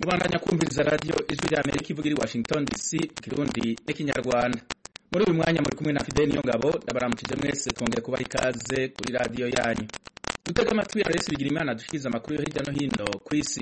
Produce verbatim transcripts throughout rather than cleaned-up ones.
Mubandanya kumviriza radio Ijwi rya Amerika ivugira i Washington D C Kirundi n'ikinyarwanda. Muri uyu mwanya muri kumwe na Fidel Niyongabo ndabaramukije mwese twongeye kubaha ikaze kuri radio yanyu. Dutega amatwi ya Yesu bigira Imana dushikiza amakuru yo hirya no hino ku isi.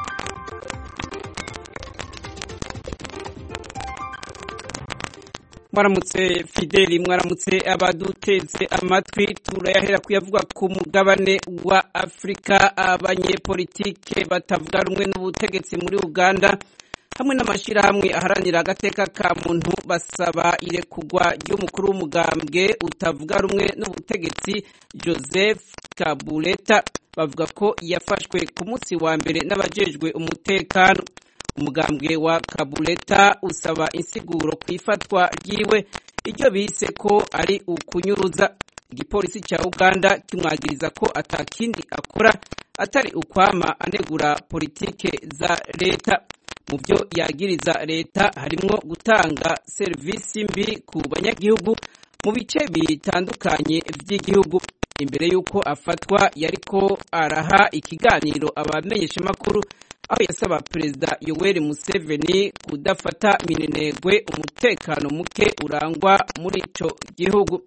Mwaramutse Fideli, mwaramutse abaduteze amatwi. Turayahera kuyavuga ku mugabane wa Afrika. Abanyepolitike batavuga rumwe n'ubutegetsi muri Uganda hamwe n'amashirahamwe aharanira agateka ka muntu basaba irekugwa ry'umukuru w'umugambwe utavuga rumwe n'ubutegetsi Joseph Kabuleta. Bavuga ko yafashwe ku munsi wa mbere n'abajejwe umutekano. Umugambwe wa Kabuleta usaba insiguro kwifatwa ryiwe, iryo bise ko ari ukunyuruza. Igipolisi ca Uganda kimwagiriza ko atakindi akora atari ukwama anegura politike za leta. Mu byo yagiriza leta harimwo gutanga serivisi mbi ku banyagihugu mu bice bitandukanye vy'igihugu. Imbere yuko afatwa yariko araha ikiganiro abamenyesha makuru, aho yasaba Perezida Yoweri Museveni kudafata minenegwe umutekano muke urangwa muri ico gihugu.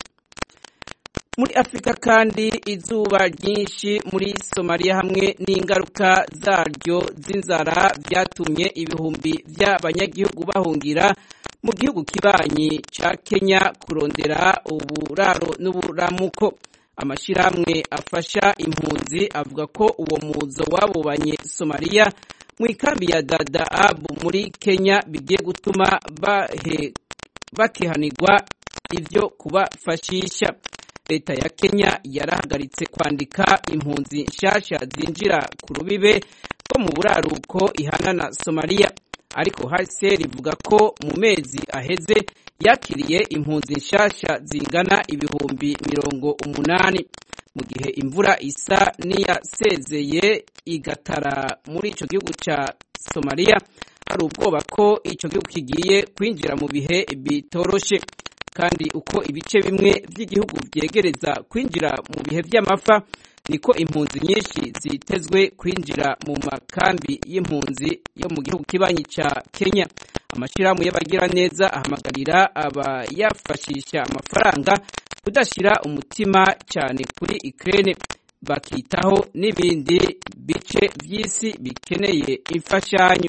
Muri Afrika kandi izuba ryinshi muri Somalia hamwe n'ingaruka zaryo z'inzara byatumye ibihumbi by'abanyagihugu bahungira mu gihugu kibanyi ca Kenya kurondera uburaro n'uburamuko. Amashirahamwe afasha impunzi avuga ko uwo muzo wabo banye Somalia mu ikambi ya Dadaab muri Kenya bigiye gutuma bahe bakehanirwa ivyo kubafashisha. Leta ya Kenya yarahagaritse kwandika impunzi nshasha zinjira ku rubibe rwo mu buraruko ihana na Somalia, ariko H C R ivuga ko mu mezi aheze yakiriye impunzi nshasha zingana ibihumbi mirongo umunani. Mu gihe imvura isa niyasezeye igatara muri ico gihugu ca Somalia, hari ubwoba ko ico gihugu kigiye kwinjira mu bihe bitoroshe, kandi uko ibice bimwe vy'igihugu vyegereza kwinjira mu bihe vy'amafa niko impunzi nyinshi zitezwe kwinjira mu makambi y'impunzi yo mu gihugu kibanyi ca Kenya. Amashirahamwe y'abagira neza ahamagarira abayafashisha amafaranga kudashira umutima cyane kuri Ukraine, bakitaho n'ibindi bice vy'isi bikeneye imfashanyo.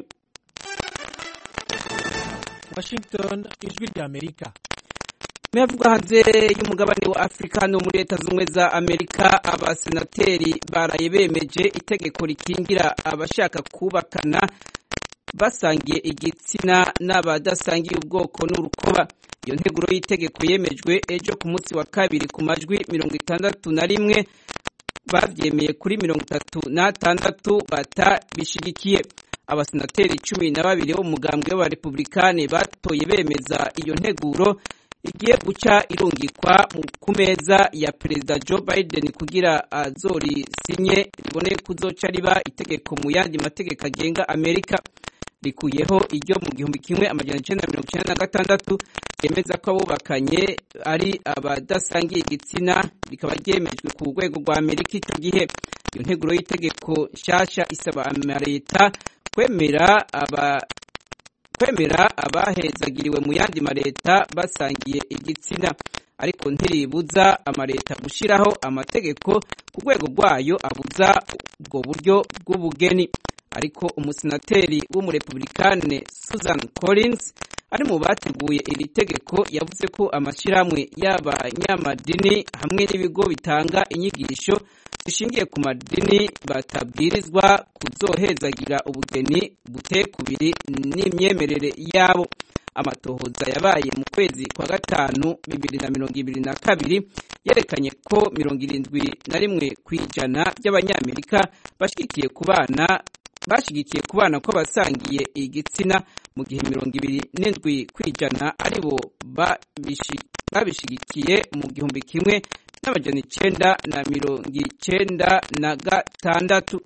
Washington, Ijwi rya Amerika. Mevuga hanze y'umugabane wa Afrika no muri Leta Zunze za Amerika, abasenateri baraye bemeje itegeko rikingira abashaka kubakana basangiye igitsina n'abadasangiye ubwoko n'urukoba. Iyo nteguro y'itegeko yemejwe ejo ku munsi wa kabiri ku majwi mirongo itandatu na rimwe, bavyemeye kuri mirongo itatu na tandatu batabishigikiye. Abasenateri cumi na babiri bo mu mugambwe w'abarepublikani batoye bemeza iyo nteguro igiye guca irungikwa ku meza ya Perezida Joe Biden kugira azori sinye ribone kuzoca riba itegeko mu yandi mategeko agenga Amerika. Rikuyeho iryo mu gihumbi kimwe amajana icenda mirongo icenda na gatandatu yemeza ko abubakanye ari abadasangiye igitsina, rikaba ryemejwe ku rwego rwa Amerika icyo gihe. Iyo nteguro y'itegeko nshasha isaba amaleta kwemera aba kwemera abahezagiriwe mu yandi mareta basangiye igitsina, ariko ntiribuza amaleta gushiraho amategeko ku rwego rwayo abuza ubwo buryo bw'ubugeni. Ariko umusenateri w'umurepublikane Susan Collins ari mu bateguye iri tegeko yavuze ko amashirahamwe y'abanyamadini hamwe n'ibigo bitanga inyigisho bishingiye ku madini batabwirizwa kuzohezagira ubugeni buteye kubiri n'imyemerere yabo. Amatohoza yabaye mu kwezi kwa gatanu bibiri na mirongo ibiri na kabiri yerekanye ko mirongo irindwi na rimwe kw'ijana by'abanyamerika bashigikiye kubana bashigikiye kubana ko basangiye igitsina, mu gihe mirongo ibiri n'indwi kw'ijana aribo babishigikiye mu gihumbi kimwe n'amajana icenda na mirongo icenda na gatandatu.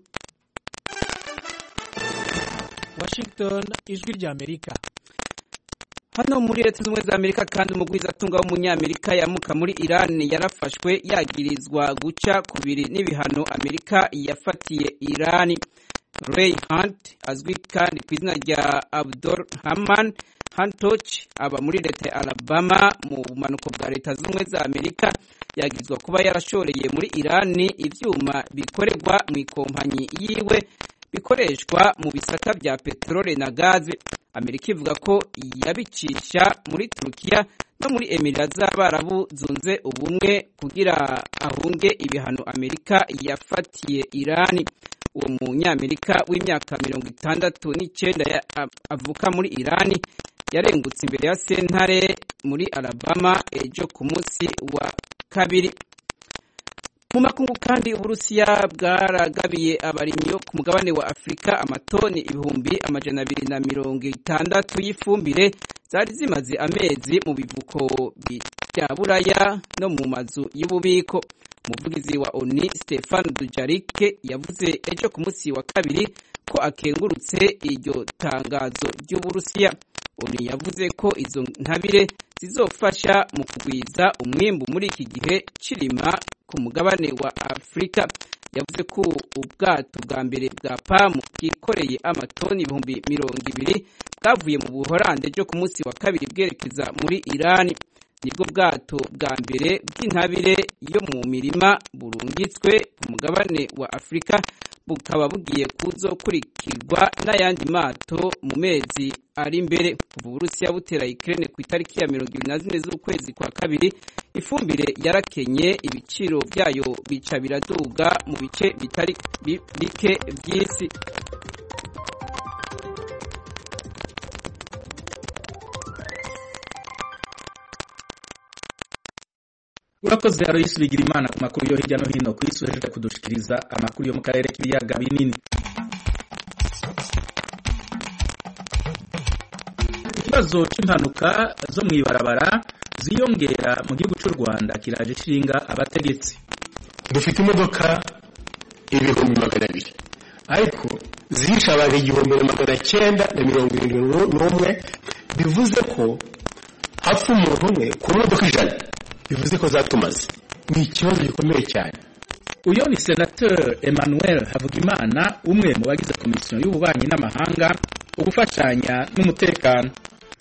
Washington, Ijwi rya Amerika. Hano muri Leta Zunze za Amerika kandi umugwizatunga w'umunyamerika yamuka muri Iran yarafashwe yagirizwa guca kubiri n'ibihano Amerika yafatiye Iran. Ray Hunt azwi kandi ku izina rya Abdul Haman Hantoch aba muri leta ya Alabama mu bumanuko bwa leta z'ubumwe za Amerika yagizwa kuba yarashoreye muri Irani ivyuma bikorerwa mu ikompanyi yiwe bikoreshwa mu bisata bya petrole na gaze. Amerika ivuga ko yabicisha muri Turukiya no muri Emirati z'Abarabu zunze ubumwe kugira ahunge ibihano Amerika yafatiye Irani. Uwo munyamerika w'imyaka mirongo itandatu n'icyenda avuka muri Irani yarengutse imbere ya sentare muri Alabama ejo ku munsi wa kabiri. Mu makungu kandi Uburusiya bwaragabiye abarimyi ku mugabane wa Afrika amatoni ibihumbi amajana abiri na mirongo itandatu y'ifumbire zari zimaze amezi mu bivuko bya Buraya no mu mazu y'ububiko. Umuvugizi wa O N U Stefan Dujarric yavuze ejo ku munsi wa kabiri ko akengurutse iryo tangazo ry'Uburusiya. O N U yavuze ko izo ntabire zizofasha mu kugwiza umwimbu muri iki gihe cirima ku mugabane wa Afrika. Yavuze ko ubwato bwa mbere bwa P A M bwikoreye amatoni ibihumbi mirongo ibiri bwavuye mu Buholande ejo ku munsi wa kabiri bwerekeza muri Irani. Nibwo bwato bwa mbere bw'intabire yo mu mirima burungitswe ku mugabane wa Afrika, bukaba bugiye kuzokurikirwa n'ayandi mato mu mezi ari imbere. Kuva Uburusiya butera Ukraine ku itariki ya mirongo ibiri na zine z'ukwezi kwa kabiri, ifumbire yarakenye, ibiciro byayo bica biraduga mu bice bitari bike by'isi. Urakoze Aloysi Bigirimana ku makuru yo hirya no hino ku isi uhejeje kudushikiriza amakuru yo mu karere k'ibiyaga binini. Ikibazo cy'impanuka zo mu ibarabara ziyongera mu gihugu cy'u Rwanda kiraje cishinga abategetsi. Dufite imodoka ibihumbi magana abiri ariko zihisha abantu igihumbi na magana cyenda na mirongo irindwi n'umwe, bivuze ko hafi umuntu umwe ku modoka ijana, bivuze ko zatumaze. Ni ikibazo gikomeye cyane. Uyo ni Senateur Emmanuel Havugimana, umwe mu bagize komisiyo y'ububanyi n'amahanga ugufashanya n'umutekano.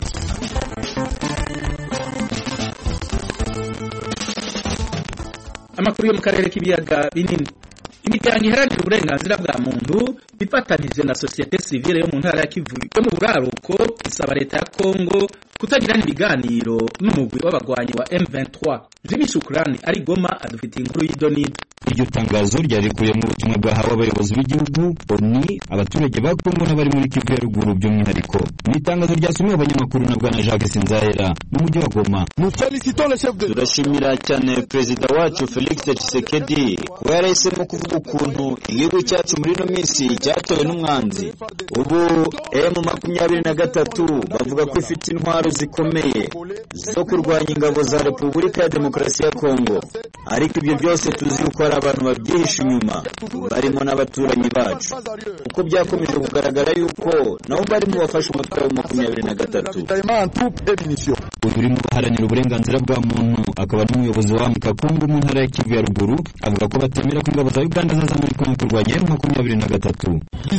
Amakuru yo mu karere k'ibiyaga binini. Imiryango iharanira uburenganzira bwa muntu bifatanije na societe civile yo mu ntara ya Kivu yo mu buraruko isaba leta ya Kongo kutagirana ibiganiro n'umugwi w'abagwanyi wa M vingt-trois. Jimmy Shukrani ari Goma adufitiye inkuru y'idonido. Iryo tangazo ryarikuye mu butumwa bwahawe abayobozi b'igihugu, O N U, abaturage ba Kongo n'abari muri Kivu ya ruguru by'umwihariko. Ni tangazo ryasomwe abanyamakuru na Bwana Jacques Sinzaira mu mujyi wa Goma. Turashimira cyane Perezida wacu Felix Tshisekedi kuba yarahisemo kuvuga ukuntu igihugu cyacu muri no minsi cyatowe n'umwanzi. Ubu M makumyabiri na gatatu bavuga ko ifite intwaro zikomeye zo kurwanya ingabo za Repubulika ya Demokarasi ya Kongo, ariko ibyo byose tuzi uko ari abantu babyihisha inyuma, barimo n'abaturanyi bacu, uko byakomeje kugaragara yuko nabo bari mu bafashe umutwe wa makumyabiri na gatatu. Uri mu baharanira uburenganzira bwa muntu akaba n'umuyobozi wa Kongo mu ntara ya Kivu ya ruguru avuga ko batemera ko ingabo za Uganda zaza muri Kongo kurwanya M makumyabiri na gatatu.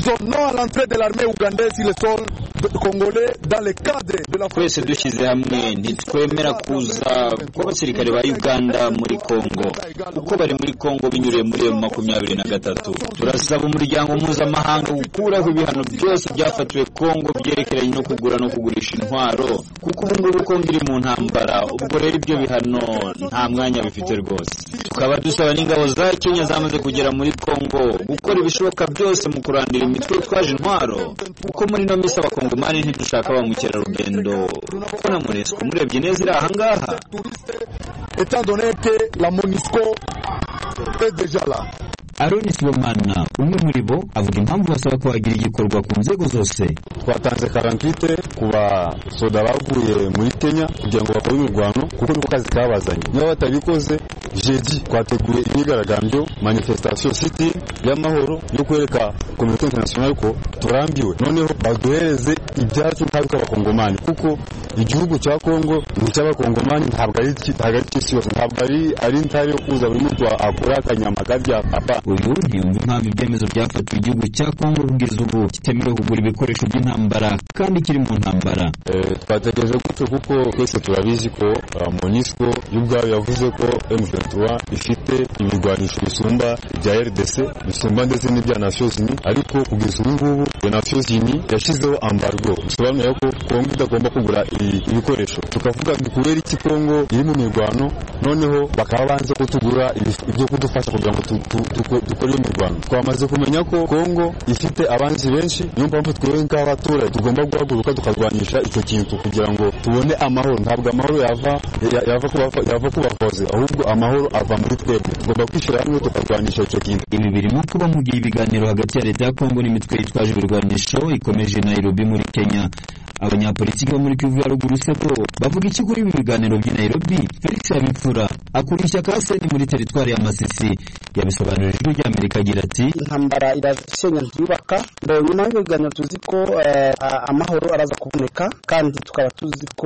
Twese dushyize hamwe ntitwemera kuza kw'abasirikare ba Uganda muri Kongo kuko bari muri Kongo binyuriye muri M makumyabiri na gatatu. Turasaba umuryango mpuzamahanga gukuraho ibihano byose byafatiwe Kongo byerekeranye no kugura no kugurisha intwaro, kuko ubu ngubu Kongo iri mu ntambara. Ubwo rero ibyo bihano nta mwanya bifite rwose. Tukaba dusaba n'ingabo za Kenya zamaze kugera muri Kongo gukora ibishoboka byose mu kurandira imitwe twaje intwaro, kuko muri no misa abakongomani ntidushaka ba mukerarugendo kuko na MONUSCO murebye neza iri ahangaha. Étant donné que la MONUSCO est déjà là. Aroni Sibomana umwe muri bo avuga impamvu basaba ko hagira igikorwa ku nzego zose. Twatanze karantite kuba soda baguye muri Kenya kugira ngo bakore imirwano kuko niko kazi kabazanye. Niba batabikoze jeudi twateguye imyigaragambyo manifestation city y'amahoro yo kwereka communauté internationale ko turambiwe, noneho baduhereze ibyacu ntabwo abakongomani, kuko igihugu cya Kongo ni cy'abakongomani, ntabwo ari hagati y'isi yose, ntabwo ari ari ntari yo kuza buri muntu akora akanyama karya papa. Uyu ntiyumva impamvu ibyemezo byafatiwe igihugu cya Kongo kugeza ubu kitemerewe kugura ibikoresho by'intambara kandi kiri mu ntambara. Twategereje gutyo kuko twese turabizi ko MONUSCO y'ubwayo yavuze ko M vingt-trois ifite ibigwanisho bisumba ibya R D C, bisumba ndetse n'ibya Nations Unies, ariko kugeza ubu ngubu Nations Unies yashyizeho embargo, bisobanuye ko Kongo itagomba kugura ibikoresho. Tukavuga ngo kubera iki Kongo iri mu mirwano, noneho bakaba banze ko tugura ibyo kudufasha kugira ngo dukore imirwano. Twamaze kumenya ko Kongo ifite abanzi benshi, niyo mpamvu twebwe nk'abaturage tugomba guhaguruka tukarwanyisha icyo kintu kugira ngo tubone amahoro. Ntabwo amahoro yava yava yava kubakoze, ahubwo amahoro ava muri twebwe. Tugomba kwishyira hamwe tukarwanyisha icyo kintu. Ibi birimo kuba mu gihe ibiganiro hagati ya leta ya Kongo n'imitwe yitwaje ibirwanisho ikomeje Nairobi muri Kenya. Abanyapolitiki bo muri Kivu ya ruguru se ko bavuga iki kuri ibi biganiro by'i Nairobi? Felix Habimfura akuriye ishyaka seni muri teritwari ya Masisi yabisobanurije ijwi rya Amerika agira ati intambara irasenya ntiyubaka. Ndo nyuma y'ibiganiro tuzi ko amahoro araza kuboneka, kandi tukaba tuzi ko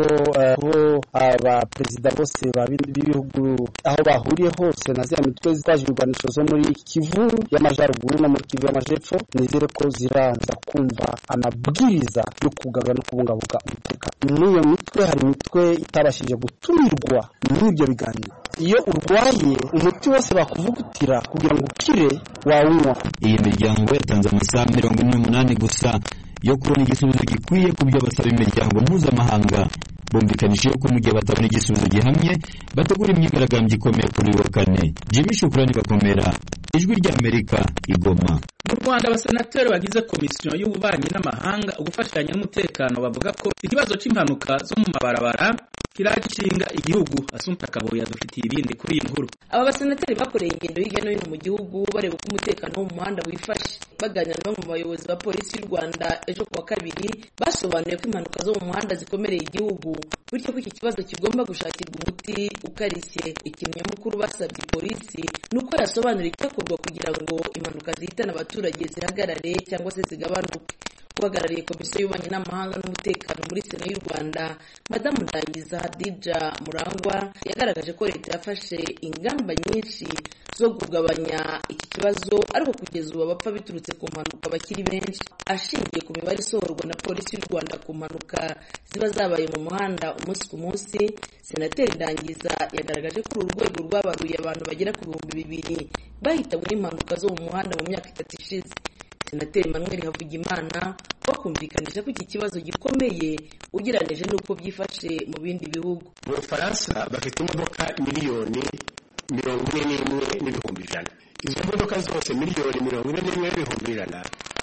aba perezida bose b'ibihugu aho bahuriye hose na zya mitwe zitwaje ibirwanisho zo muri Kivu y'amajyaruguru no muri Kivu y'amajepfo nizere ko ziraza kumva amabwiriza yo kugarura no kubungabunga umutekano. Muri iyo mitwe hari imitwe itabashije gutumirwa muri ibyo biganiro. Iyo urwaye umuti wose bakuvugutira kugira ngo ukire wawunywa. Iyi miryango yatanze amasaha mirongo ine n'umunani gusa yo kubona igisubizo gikwiye ku byo basaba imiryango mpuzamahanga. Bumvikanije ko mu gihe batabona igisubizo gihamye bategura imyigaragambyo ikomeye kuri wa kane. Jimmy Shukrani Bakomera, ijwi rya Amerika, Igoma. Mu Rwanda abasenateri bagize komisiyo y'ububanyi n'amahanga ugufashanya n'umutekano bavuga ko ikibazo cy'impanuka zo mu mabarabara kiragishinga igihugu. Asumta Kaboyi yadufitiye ibindi kuri iyi nkuru. Aba basenateri bakoreye ingendo hirya no hino mu gihugu bareba uko umutekano wo mu muhanda wifashe. Baganira no mu bayobozi ba polisi y'u Rwanda ejo kuwa kabiri basobanuye ko impanuka zo mu muhanda zikomereye igihugu, bityo ko iki kibazo kigomba gushakirwa umuti ukarishye. Ikintu nyamukuru basabye polisi ni uko yasobanura icyakorwa kugira ngo impanuka zihitana abaturage zihagarare cyangwa se zigabanuke. Uhagarariye komisiyo y'ububanyi n'amahanga n'umutekano muri Sena y'u Rwanda, Madamu Ndangiza Hadija Murangwa, yagaragaje ko leta yafashe ingamba nyinshi zo kugabanya iki kibazo, ariko kugeza ubu abapfa biturutse ku mpanuka bakiri benshi. Ashingiye ku mibare isohorwa na polisi y'u Rwanda ku mpanuka ziba zabaye mu muhanda umunsi ku munsi, Senateri Ndangiza yagaragaje ko uru rwego rwabaruye abantu bagera ku bihumbi bibiri bahitanywe n'impanuka zo mu muhanda mu myaka itatu ishize. Senateri Emmanuel Havugimana bakumvikanisha ko iki kibazo gikomeye ugereranije n'uko byifashe mu bindi bihugu. Mu Faransa bafite imodoka miliyoni mirongo ine n'imwe n'ibihumbi ijana. Izo modoka zose miliyoni mirongo ine n'imwe n'ibihumbi ijana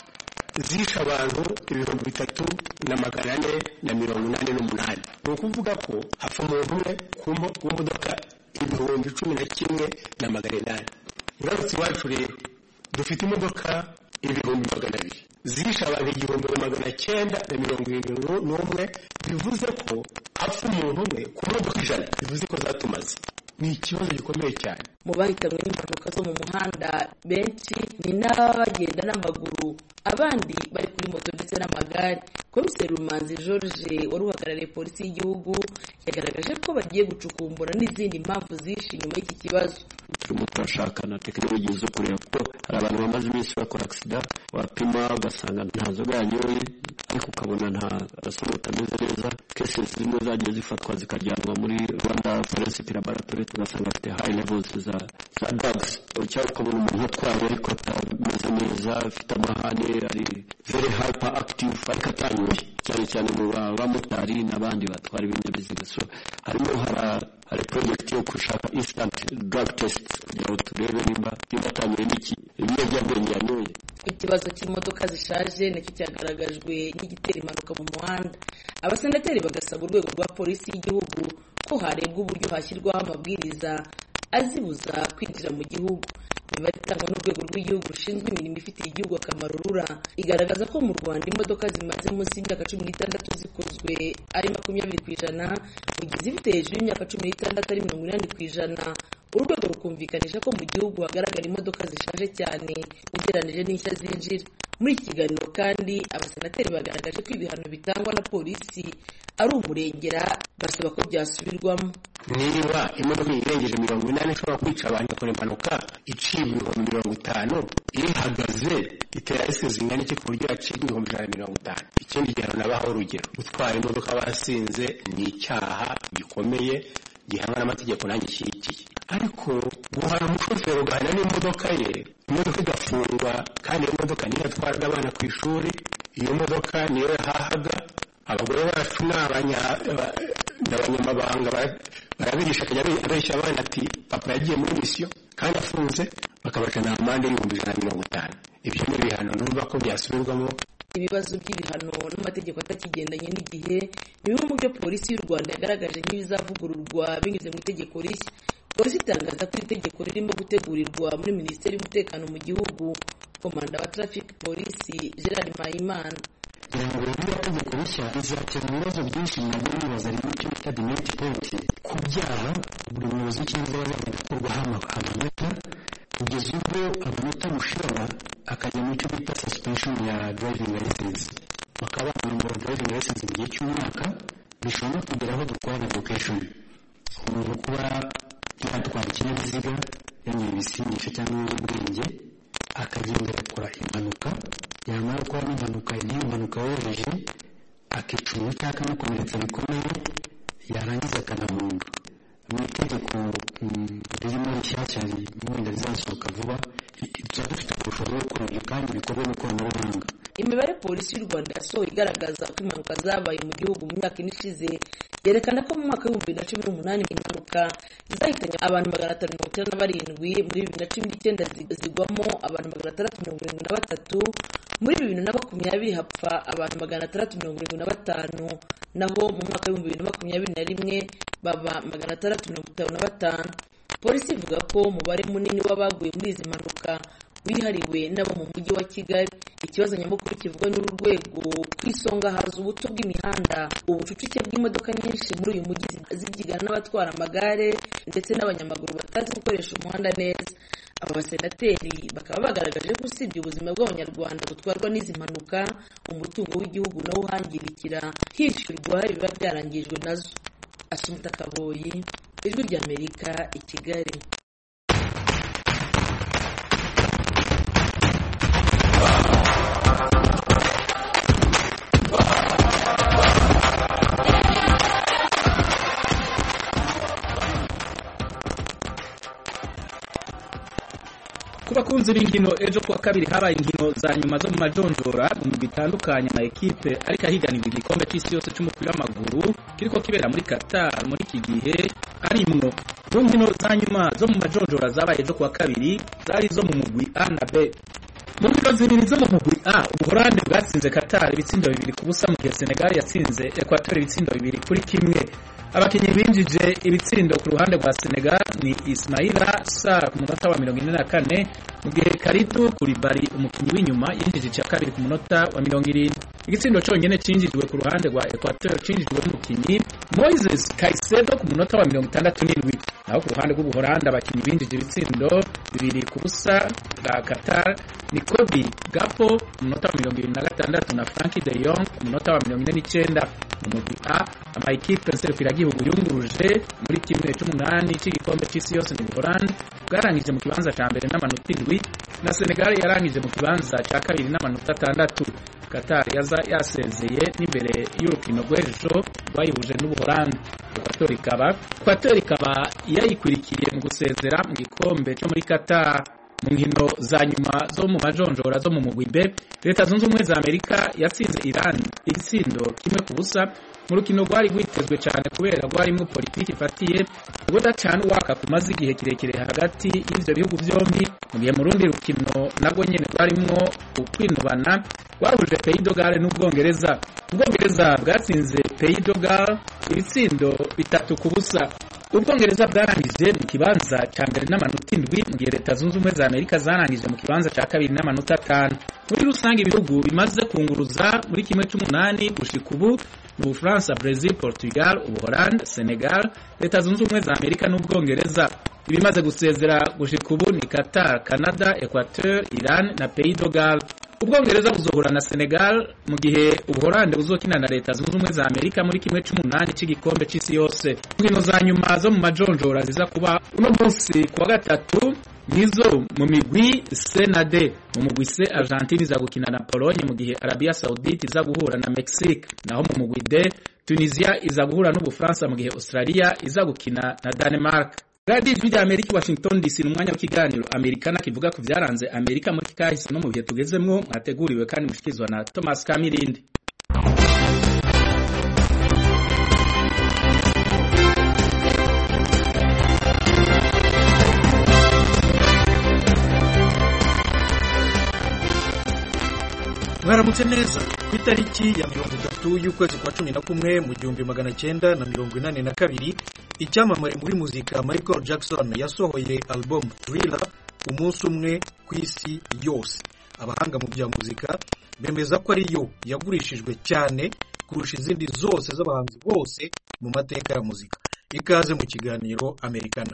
zishe abantu ibihumbi bitatu na magana ane na mirongo inani n'umunani. Ni ukuvuga ko hafa umuntu umwe ku modoka ibihumbi cumi na kimwe na magana inani. Ngarutse iwacu rero dufite imodoka ibihumbi magana abiri zishe abantu igihumbi na magana cyenda na mirongo irindwi n'umwe, bivuze ko hapfa umuntu umwe ku modoka ijana, bivuze ko zatumaze. Ni ikibazo gikomeye cyane. Mu bahitanwe n'impanuka zo mu muhanda benshi ni n'abagenda n'amaguru, abandi bari kuri moto ndetse n'amagare. Komiseri Rumanzi George wari uhagarariye polisi y'igihugu yagaragaje ko bagiye gucukumbura n'izindi mpamvu zishe inyuma y'iki kibazo. Turimo turashaka na tekinoloji zo kureba ko hari abantu bamaze iminsi bakora agisida, wapima ugasanga nta nzoga yanyoye ariko ukabona nta arasomo atameze neza. Kesi zimwe zagiye zifatwa zikajyanwa muri Rwanda Forensic Laboratory tugasanga afite high levels za za drugs, cyangwa ukabona umuntu atwaye ariko atameze neza, afite amahane, ari very hyper active ariko atanyoye, cyane cyane mu bamotari n'abandi batwara ibinyabiziga. So harimo hari project yo gushaka instant drug test kugira ngo turebe nimba nimba atanyoye n'iki ibiyobyabwenge yanyoye. Ikibazo cy'imodoka zishaje nacyo cyagaragajwe n'igitera impanuka mu muhanda. Abasenateri bagasaba urwego rwa polisi y'igihugu ko harebwa uburyo hashyirwaho amabwiriza azibuza kwinjira mu gihugu. Imibare itangwa n'urwego rw'igihugu rushinzwe imirimo ifitiye igihugu akamaro rura igaragaza ko mu Rwanda imodoka zimaze munsi y'imyaka cumi n'itandatu zikozwe ari makumyabiri ku ijana, mu gihe zifite hejuru y'imyaka cumi n'itandatu ari mirongo inani ku ijana. urwego rukumvikanisha ko mu gihugu hagaragara imodoka zishaje cyane ugereranije n'inshya zinjira. Muri iki kiganiro kandi abasenateri bagaragaje ko ibihano bitangwa na polisi ari umurengera, basaba ko byasubirwamo. niba imodoka irengeje mirongo inani ishobora kwica abantu ikora impanuka iciye ibihumbi mirongo itanu ihagaze itera risike zingana iki ku buryo yacika ibihumbi ijana na mirongo itanu. Ikindi gihano nabaho urugero, gutwara imodoka basinze ni icyaha gikomeye gihanwa n'amategeko nanjye ishyigikiye, ariko guhana umushoferi ugahana n'imodoka ye, imodoka igafungwa kandi iyo modoka niyo yatwaraga abana ku ishuri, iyo modoka niyo yahahaga abagore bacu n'abanyamabanga barabirisha akajya abeshya abana ati papa yagiye muri misiyo kandi afunze, bakabacana amande y'ibihumbi ijana na mirongo itanu. Ibyo ni ibihano numva ko byasubirwamo. Ibibazo by'ibihano n'amategeko atakigendanye n'igihe ni bimwe mu byo polisi y'u Rwanda yagaragaje nk'ibizavugururwa binyuze mu itegeko rishya. Polisi itangaza ko itegeko ririmo gutegurirwa muri Minisiteri y'Umutekano mu gihugu. Komanda wa Traffic Polisi Gerard Mpayimana: kugira ngo iriya tegeko rishya rizakemura ibibazo byinshi nabwo bibaza rimwe icyo bita dimenti penti ku byaha buri muyobozi w'ikinyabiziga agomba gukurwaho amanota kugeza ubwo amanota mushira akajya mu cyo bita suspension ya driving license, bakaba bamwambura driving license mu gihe cy'umwaka, bishobora no kugera aho dukora revocation. Umuntu kuba yatwara ikinyabiziga yanyoye ibisindisha cyangwa ibiyobyabwenge akagenda agakora impanuka, yamara gukora n'impanuka n'iyo mpanuka yoroheje akica umuntu cyangwa akamukomeretsa bikomeye, yarangiza akanamunga. Mu itegeko ririmo rishyashya wenda rizasohoka vuba, tuba dufite ubushobozi bwo gukora ibyo kandi bikorwa n'ikoranabuhanga. Imibare polisi y'u Rwanda yasohoye igaragaza ko impanuka zabaye mu gihugu mu myaka ine ishize yerekana ko mu mwaka w'ibihumbi bibiri na cumi n'umunani impanuka zahitanye abantu magana atanu mirongo icyenda na barindwi, muri bibiri na cumi n'icyenda zigwamo abantu magana atandatu mirongo irindwi na batatu, muri bibiri na makumyabiri hapfa abantu magana atandatu mirongo irindwi na batanu, naho mu mwaka w'ibihumbi bibiri na makumyabiri na rimwe baba magana atandatu mirongo itanu na batanu. Polisi ivuga ko umubare munini w'abaguye muri izi mpanuka wihariwe n'abo mu mujyi wa Kigali. Ikibazo nyamukuru kivugwa n'uru rwego ku isonga haza ubuto bw'imihanda, ubucucike bw'imodoka nyinshi muri uyu mujyi zibyigana n'abatwara amagare ndetse n'abanyamaguru batazi gukoresha umuhanda neza. Aba basenateri bakaba bagaragaje ko usibye ubuzima bw'abanyarwanda butwarwa n'izi mpanuka, umutungo w'igihugu nawo uhangirikira hishyurwa ibiba byarangijwe nazo. Asumta Kaboyi, Ijwi ry'Amerika, i Kigali. Ku bakunzi b'inkino, ejo kuwa kabiri habaye inkino za nyuma zo mu majonjora mu bitandukanye na ekipe ariko ahiganirwa igikombe cy'isi yose cy'umupira w'amaguru kiriko kibera muri Qatar muri iki gihe arimwo. Mu nkino za nyuma zo mu majonjora zabaye ejo kuwa kabiri zari zo mu mugwi A na B. Mu nkino zibiri zo mu mugwi A, Ubuholandi bwatsinze Qatar ibitsindo bibiri ku busa, mu gihe Senegal yatsinze Equateur ibitsindo bibiri kuri kimwe. Abakinnyi binjije ibitsindo ku ruhande rwa Senegal ni Ismaila Sarr ku munota wa mirongo ine na kane, mu gihe Kalidou Koulibaly umukinnyi w'inyuma yinjije icya kabiri ku munota wa mirongo irindwi. Igitsindo cyonyine cinjijwe ku ruhande rwa Equateur cinjijwe n'umukinnyi Moises Caicedo ku munota wa mirongo itandatu n'indwi. Naho ku ruhande rw'Ubuholandi abakinnyi binjije ibitsindo bibiri ku busa bwa Qatar ni Kobe Gakpo ku munota wa mirongo irindwi na gatandatu na Frankie de Jong ku munota wa mirongo ine n'icyenda. Mu mugwi A, amakipe nserukiragihugu yunguruje muri kimwe cy'umunani cy'igikombe cy'isi yose mu Buholandi bwarangije mu kibanza cya mbere n'amanota indwi, na Senegal yarangije mu kibanza cya kabiri n'amanota atandatu. Qatar yaza yasezeye n'imbere y'urukino rw'ejo rwayihuje n'Ubuholandi. Equateur ikaba Equateur ikaba yayikwirikiye mu gusezera mu gikombe cyo muri Qatar. Mu nkino za nyuma zo mu majonjora zo mu mugwi B, Leta Zunze Ubumwe za Amerika yatsinze Iran igitsindo kimwe ku busa mu rukino rwari rwitezwe cyane kubera rwarimo politiki ifatiye ubudacana uwaka kumaze igihe kirekire hagati y'ivyo bihugu byombi, mu gihe mu rundi rukino nabwo nyene rwarimo ukwinubana rwahuje Pays de Galles n'Ubwongereza. Ubwongereza bwatsinze Pays de Galles ibitsindo bitatu ku busa. Ubwongereza bwarangije mu kibanza cya mbere n'amanota indwi, mu gihe Leta Zunze Ubumwe za Amerika zarangije mu kibanza cya kabiri n'amanota atanu. Muri rusange ibihugu bimaze kunguruza muri kimwe cy'umunani gushika ubu mu Bufaransa, Brazil, Portugal, Ubuholandi, Senegal, Leta Zunze Ubumwe za Amerika n'Ubwongereza. ibimaze gusezera gushika ubu ni Qatar, Canada, Equateur, Iran na Pays de Galles. Ubwongereza buzohura na Senegal mu gihe Ubuholande buzokina na Leta Zunze Ubumwe za Amerika muri kimwe c'umunani c'igikombe c'isi yose. Inkino za nyuma zo mu majonjora ziza kuba uno munsi kuwa gatatu nizo mu migwi C na D. Mu mugwi C Argentine iza gukina na Pologne mu gihe Arabia Saudite iza guhura na Mexique, naho mu mugwi D Tunisia iza guhura n'Ubufaransa mu gihe Australia iza gukina na Denmark. Radio Ijwi rya Amerika Washington D C n'umwanya w'ikiganiro Amerikana kivuga ku byaranze Amerika muri kahise no mu bihe tugezemwo, mwateguriwe kandi mushikizwa na Thomas Kamirindi. Mwaramutse neza. Ku itariki ya mirongo itatu y'ukwezi kwa cumi na kumwe mu gihumbi magana cyenda na mirongo inani na kabiri, icyamamare muri muzika Michael Jackson yasohoye album Thriller umunsi umwe ku isi yose. Abahanga mu bya muzika bemeza ko ari yo yagurishijwe cyane kurusha izindi zose z'abahanzi bose mu mateka ya muzika. Ikaze mu kiganiro Amerikana.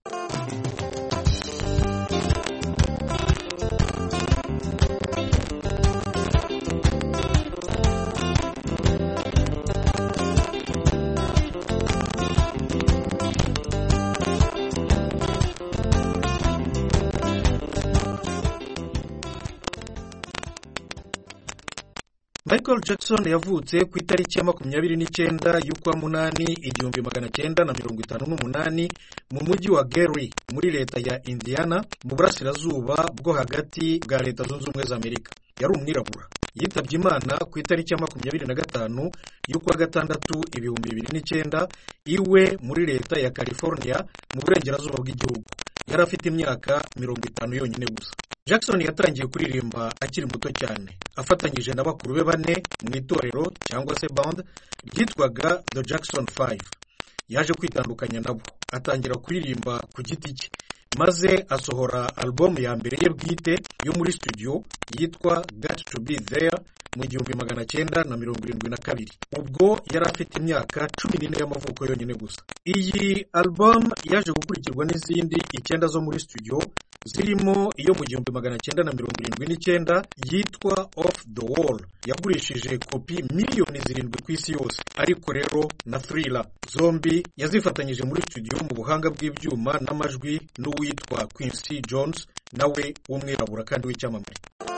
Michael Jackson yavutse ku itariki ya makumyabiri n'icyenda y'ukwa munani igihumbi magana cyenda na mirongo itanu n'umunani mu mujyi wa Gary muri leta ya Indiana mu burasirazuba bwo hagati bwa Leta Zunze Ubumwe za Amerika. Yari umwirabura. Yitabye Imana ku itariki ya makumyabiri na gatanu y'ukwa gatandatu ibihumbi bibiri n'icyenda iwe muri leta ya California mu burengerazuba bw'igihugu. Yari afite imyaka mirongo itanu yonyine gusa. Jackson yatangiye kuririmba akiri muto cyane, afatanyije na bakuru be bane mu itorero cyangwa se band ryitwaga The Jackson Five. Yaje kwitandukanya nabo, atangira kuririmba ku giti cye, maze asohora album ya mbere ye bwite yo muri studio yitwa Got to Be There mu gihumbi magana cyenda na mirongo irindwi na kabiri. Ubwo yari afite imyaka cumi n'ine y'amavuko yonyine gusa. Iyi album yaje gukurikirwa n'izindi icyenda zo muri studio, zirimo iyo mu gihumbi magana cyenda na mirongo irindwi n'icyenda yitwa Off the Wall, yagurishije kopi miliyoni zirindwi ku isi yose. Ariko rero na Thriller zombi yazifatanyije muri studio mu buhanga bw'ibyuma n'amajwi n'uwitwa Quincy Jones, nawe w'umwirabura kandi w'icyamamare.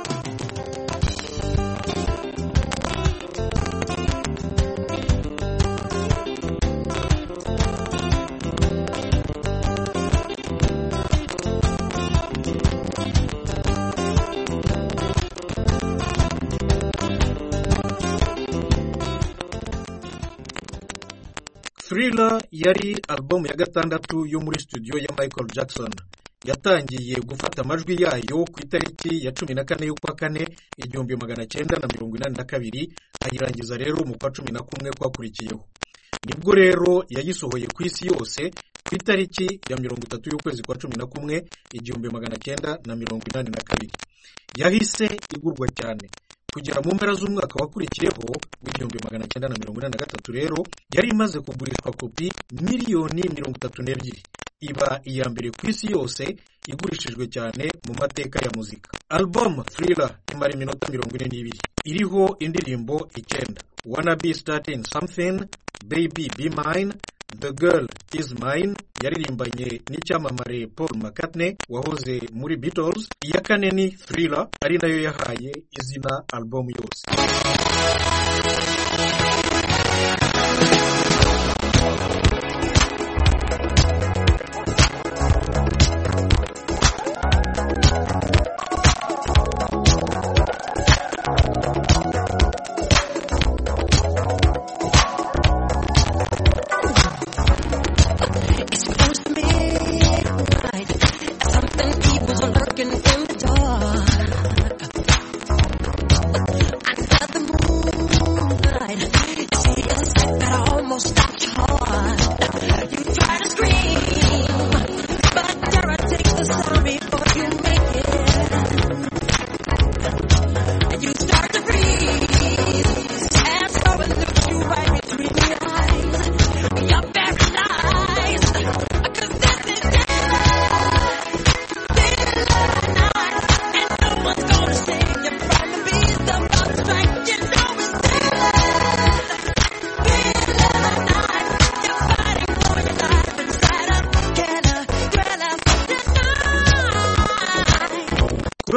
Thriller yari album ya gatandatu yo muri studio ya Michael Jackson. Yatangiye gufata amajwi yayo ku itariki ya cumi na kane y'ukwa kane igihumbi magana cyenda na mirongo inani na kabiri, ayirangiza rero mu kwa cumi na kumwe kwakurikiyeho. Nibwo rero yayisohoye ku isi yose ku itariki ya mirongo itatu y'ukwezi kwa cumi na kumwe igihumbi magana cyenda na mirongo inani na kabiri. Yahise igurwa cyane. Kugera mu mpera z'umwaka wakurikiyeho w'igihumbi magana cyenda na mirongo inani na gatatu rero yari imaze kugurishwa kopi miliyoni mirongo itatu n'ebyiri. Iba iya mbere ku isi yose igurishijwe cyane mu mateka ya muzika. Album Thriller imara iminota mirongo ine n'ibiri. Iriho indirimbo icyenda: Wanna Be Starting Something, Baby Be Mine, The Girl Is Mine yaririmbanye n'icyamamare Paul McCartney wahoze muri Beatles. Iya kane ni Thriller, ari nayo yahaye izina album yose. In the dark, I got the moon.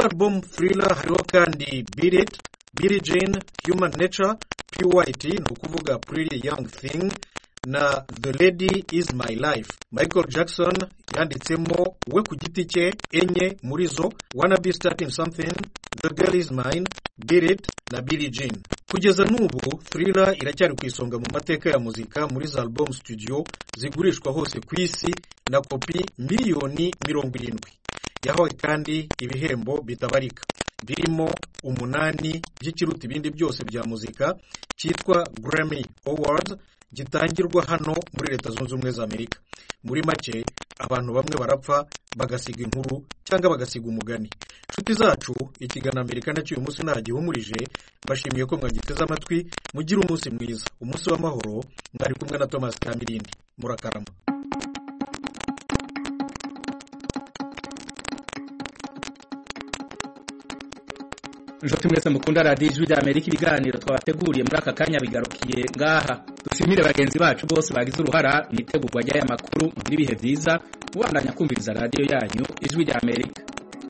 album Thriller hariho kandi Beat It, Billie Jean, Human Nature, P Y T ni ukuvuga Pretty Young Thing na The Lady Is My Life. Michael Jackson yanditsemo we ku giti cye enye muri zo, Wanna Be Starting Something, The Girl Is Mine, Beat It na Billie Jean. Kugeza n'ubu Thriller iracyari ku isonga mu mateka ya muzika muri za album studio zigurishwa hose ku isi na kopi miliyoni mirongo irindwi. Yahawe kandi ibihembo bitabarika birimo umunani by'ikiruta ibindi byose bya muzika cyitwa Grammy Awards gitangirwa hano muri Leta Zunze Ubumwe za Amerika. Muri make abantu bamwe barapfa bagasiga inkuru cyangwa bagasiga umugani. Nshuti zacu, ikiganiro Amerika nacyo uyu munsi nagihumurije, bashimiye ko mwagiteze amatwi. Mugira umunsi mwiza, umunsi w'amahoro. Mwari kumwe na Thomas Kamirindi. Murakarama. Nshuti mwese mukunda radio Ijwi ry'Amerika, ibiganiro twabateguriye muri aka kanya bigarukiye ngaha. Dushimire bagenzi bacu bose bagize uruhara mu itegurwa ry'aya makuru. Muri bihe byiza mubandanya kumviriza radio yanyu Ijwi ry'Amerika.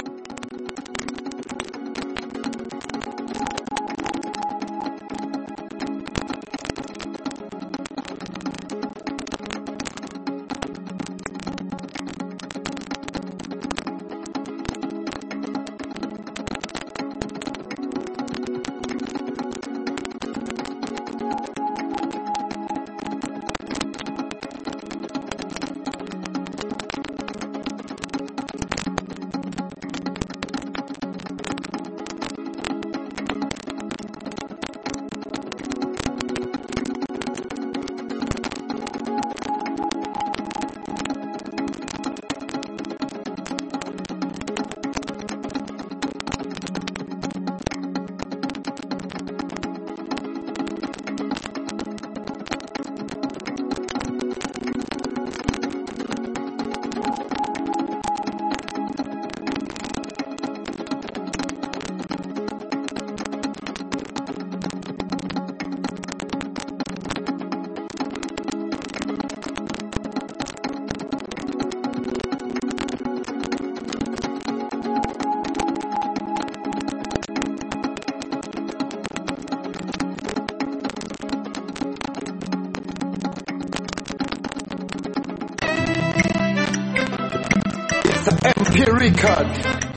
Record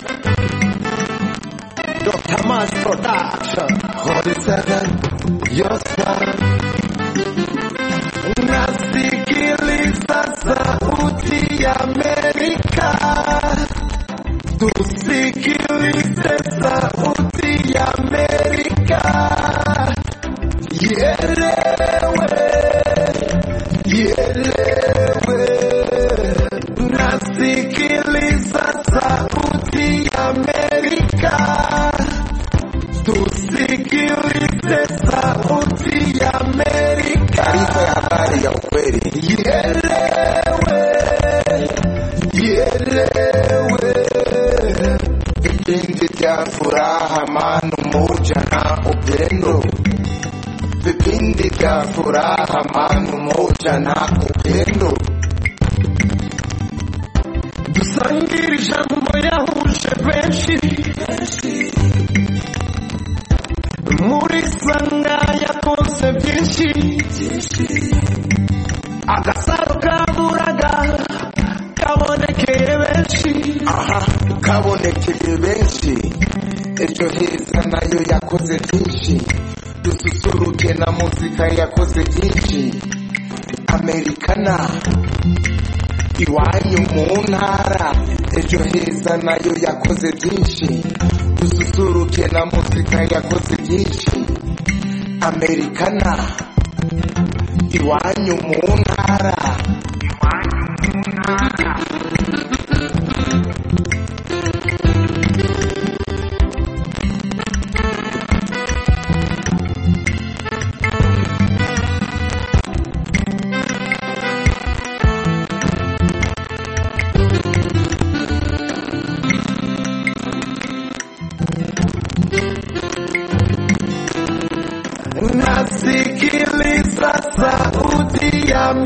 Doctor Mass Production Holy Seven Your Son Nasikiliza sauti ya Amerika, tusikilize sauti ya Amerika, ielewe, ielewe, nasikiliza sauti ya Amerika, tusikilize sauti ya Amerika. Taarifa ya habari ya ukweli. Ielewe, ielewe. Vipindi vya furaha, amani, umoja na upendo. Vipindi vya furaha, amani, umoja na upendo. Dusangire ijambo yahuje benshi, muri sanga yakoze byinshi, agasaro kaburaga kabonekeye benshi, aha kabonekeye benshi. Ejo heza nayo yakoze byinshi, dususuruke na muzika yakoze byinshi. Amerikana iwanyu mu ntara, ejo heza nayo yakoze byinshi, dususuruke na muzika yakoze byinshi. Amerikana iwanyu mu ntara.